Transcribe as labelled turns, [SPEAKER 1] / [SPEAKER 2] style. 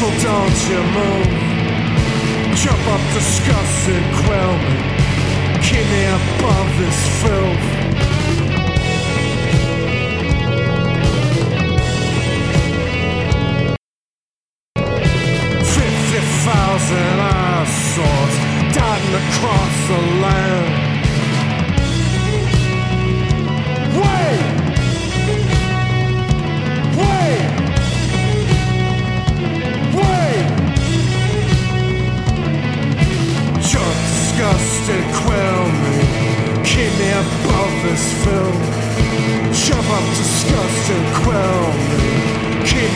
[SPEAKER 1] So don't you move. Jump up, disgust and quell me. Keep me above this filth. 50,000 eyesores dotting across the land. Wait! Wait! Wait! Your disgust and quell me. Keep me above this film. Jump up, disgust and